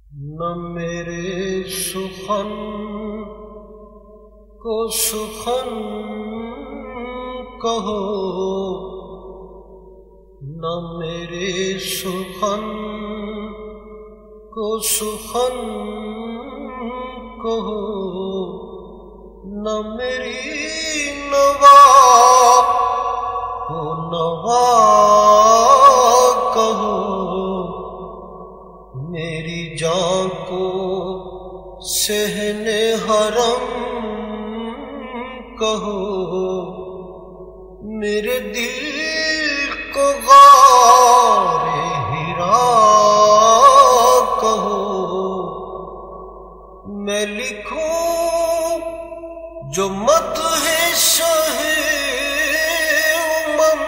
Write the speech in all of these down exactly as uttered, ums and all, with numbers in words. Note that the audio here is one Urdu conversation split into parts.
نہ میرے سخن کو سخن کہو، نہ میرے سخن کو سخن کہو، نہ میری نوا کو نوا کہو، میری جان کو صحن حرم کہو، میرے دل کو غار ہرا کہو، میں لکھوں جو مدح شاہ امم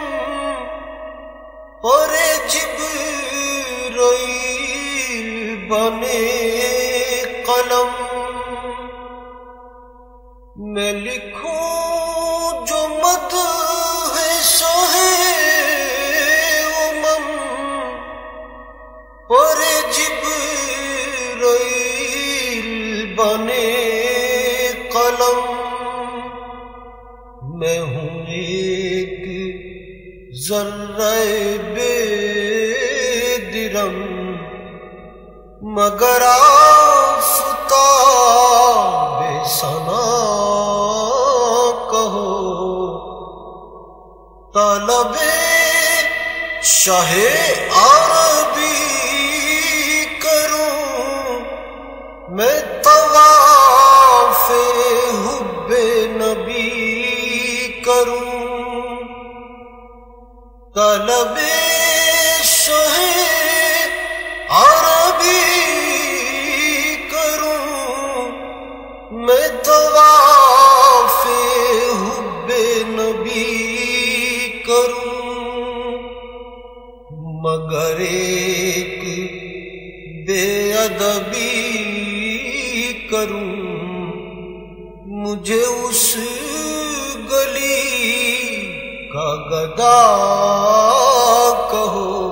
اور جبرائیل بنے قلم، میں لکھوں جو مدح شاہ امم اور جبرائیل بنے قلم، میں ہوں ایک ذرہ بے درم مگر آفتاب ثنا کہو، طلب شاہ عربی کروں، میں طواف حب نبی کروں، طلب شاہ عربی کروں، میں طواف حب نبی کروں، مگر ایک بے ادبی کروں، مجھے اس گلی کا گدا کہو،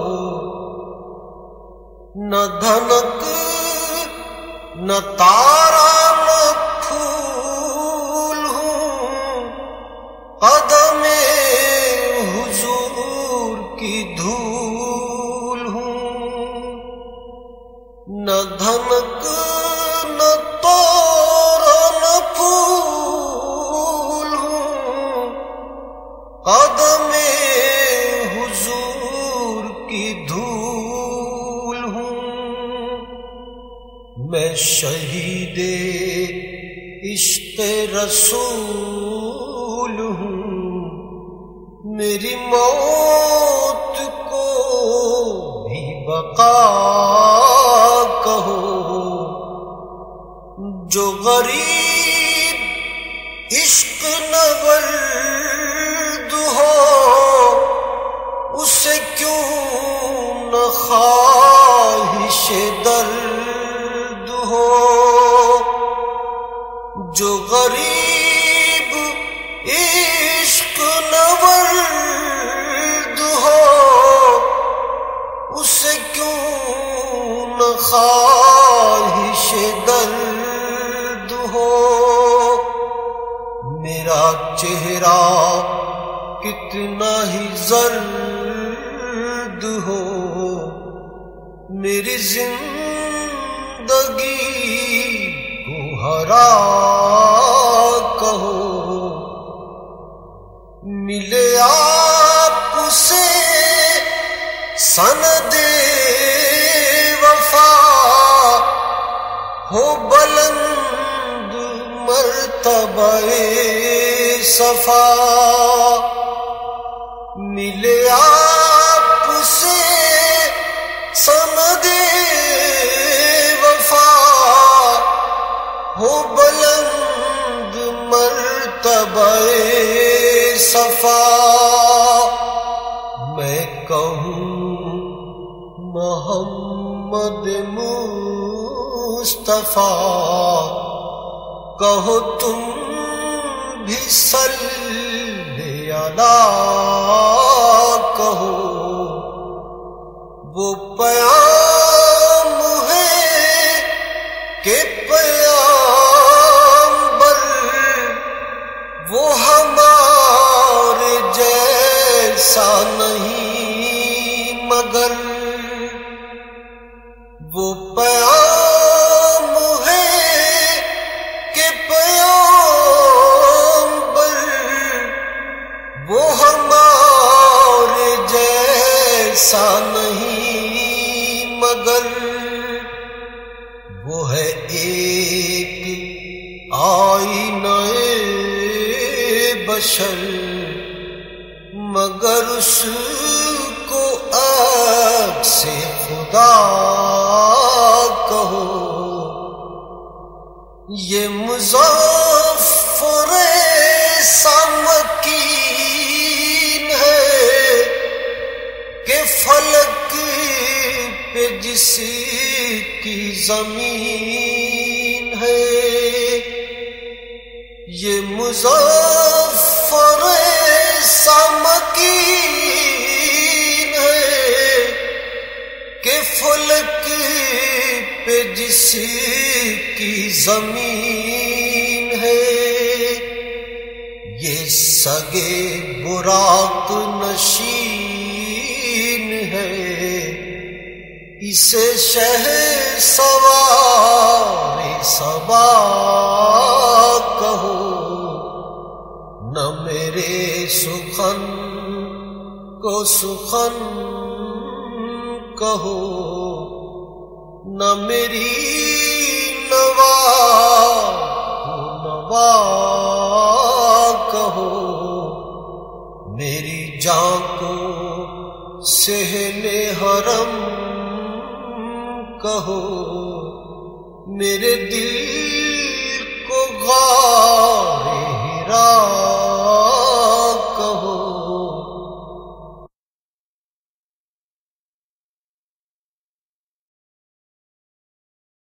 نہ دھنک نہ تارا نہ پھول ہوں، قدم حضور کی دھول ہوں، نہ دھنک نہ تارا نہ پھول ہوں، قدم حضور کی دھول ہوں، میں شہید عشق رسول ہوں، میری موت کو بھی بقا کہو، جو غریب عشق نورد ہو، اسے کیوں نہ خواہش درد ہو، جو غریب عشق نورد ہو، اسے کیوں نہ خواہش درد ہو، میرا چہرہ کتنا ہی زرد ہو، میری زندگی کو ہرا کہو، ملے آپ سے سند وفا، ہو بلند مرتبہ صفا، ملے آپ سے سند وفا، ہو بلند مرتبہ صفا، میں کہوں محمد مصطفیٰ، کہو تم بھی صلی علیہ کہو، وہ پیام ہے کہ پیامبر وہ ہمارے جیسا نہیں مگر وہ پیام ہے کہ پیامبر وہ ہمارے جیسا نہیں مگر وہ ہے ایک آئینہ بشر مگر اس کو عکس خدا کہو. یہ مظفر سامکین ہے کہ فلک پہ جس کی زمین ہے. یہ مظفر سامکین ہے کہ فلک پہ جس کی زمین ہے. یہ سگے براق نشین ہے اسے شہر سوار صبا کہو. نہ میرے سخن کو سخن کہو نہ میری نوا کو نوا کہو. میری جان کو صحن حرم کہو. میرے دل